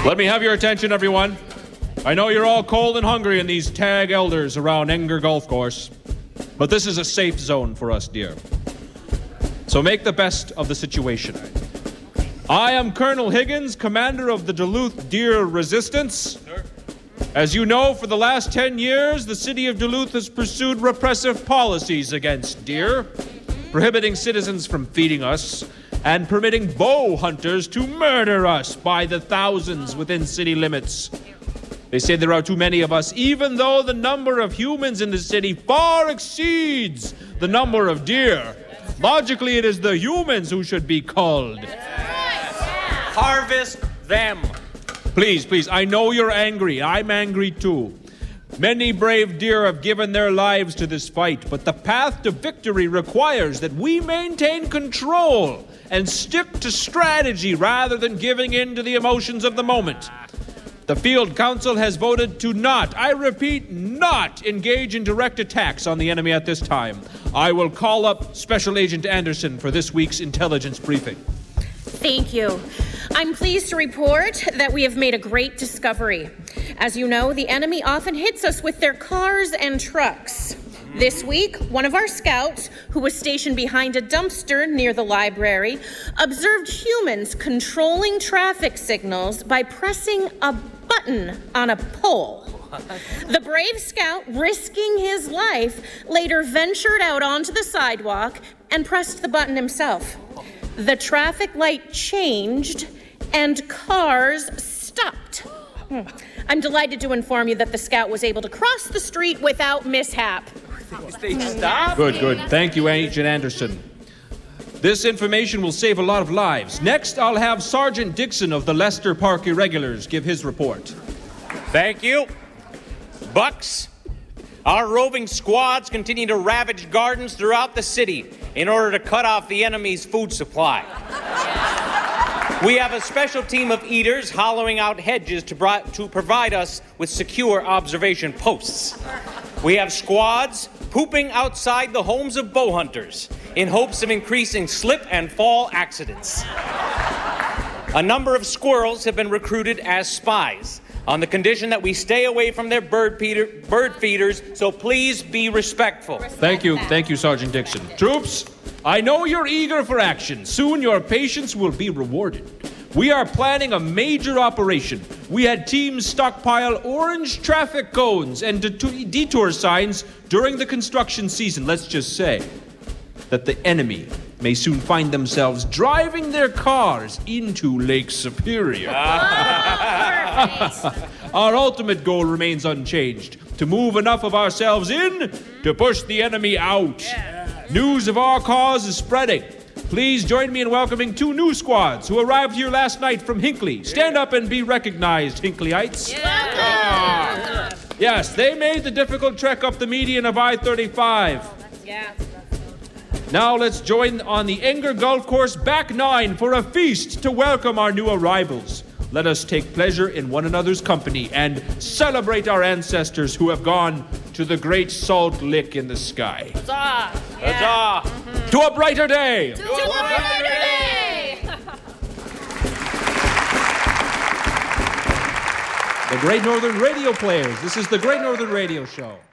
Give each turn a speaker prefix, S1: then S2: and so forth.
S1: Let me have your attention, everyone. I know you're all cold and hungry in these tag elders around Enger Golf Course, but this is a safe zone for us, dear. So make the best of the situation. I am Colonel Higgins, commander of the Duluth Deer Resistance. Sir. As you know, for the last 10 years, the city of Duluth has pursued repressive policies against deer, prohibiting citizens from feeding us and permitting bow hunters to murder us by the thousands within city limits. They say there are too many of us, even though the number of humans in the city far exceeds the number of deer. Logically, it is the humans who should be culled.
S2: Harvest them.
S1: Please, I know you're angry. I'm angry too. Many brave deer have given their lives to this fight, but the path to victory requires that we maintain control and stick to strategy rather than giving in to the emotions of the moment. The Field Council has voted to not, I repeat, not engage in direct attacks on the enemy at this time. I will call up Special Agent Anderson for this week's intelligence briefing.
S3: Thank you. I'm pleased to report that we have made a great discovery. As you know, the enemy often hits us with their cars and trucks. This week, one of our scouts, who was stationed behind a dumpster near the library, observed humans controlling traffic signals by pressing a button on a pole. The brave scout, risking his life, later ventured out onto the sidewalk and pressed the button himself. The traffic light changed and cars stopped. I'm delighted to inform you that the scout was able to cross the street without mishap.
S2: They stopped?
S1: Good. Thank you, Agent Anderson. This information will save a lot of lives. Next, I'll have Sergeant Dixon of the Lester Park Irregulars give his report.
S2: Thank you. Bucks, our roving squads continue to ravage gardens throughout the city in order to cut off the enemy's food supply. We have a special team of eaters hollowing out hedges to provide us with secure observation posts. We have squads pooping outside the homes of bow hunters in hopes of increasing slip and fall accidents. A number of squirrels have been recruited as spies on the condition that we stay away from their bird feeders, so please be respectful.
S1: Thank you, Sergeant Dixon. Troops, I know you're eager for action. Soon your patience will be rewarded. We are planning a major operation. We had teams stockpile orange traffic cones and detour signs during the construction season. Let's just say that the enemy may soon find themselves driving their cars into Lake Superior. Our ultimate goal remains unchanged: to move enough of ourselves in to push the enemy out. News of our cause is spreading. Please join me in welcoming two new squads who arrived here last night from Hinckley. Stand up and be recognized, Hinckleyites. Yes, they made the difficult trek up the median of I-35. Now let's join on the Enger Golf Course back nine for a feast to welcome our new arrivals. Let us take pleasure in one another's company and celebrate our ancestors who have gone to the great salt lick in the sky.
S3: Huzzah!
S2: Huzzah!
S1: To a brighter day!
S3: To a brighter day!
S1: The Great Northern Radio Players. This is the Great Northern Radio Show.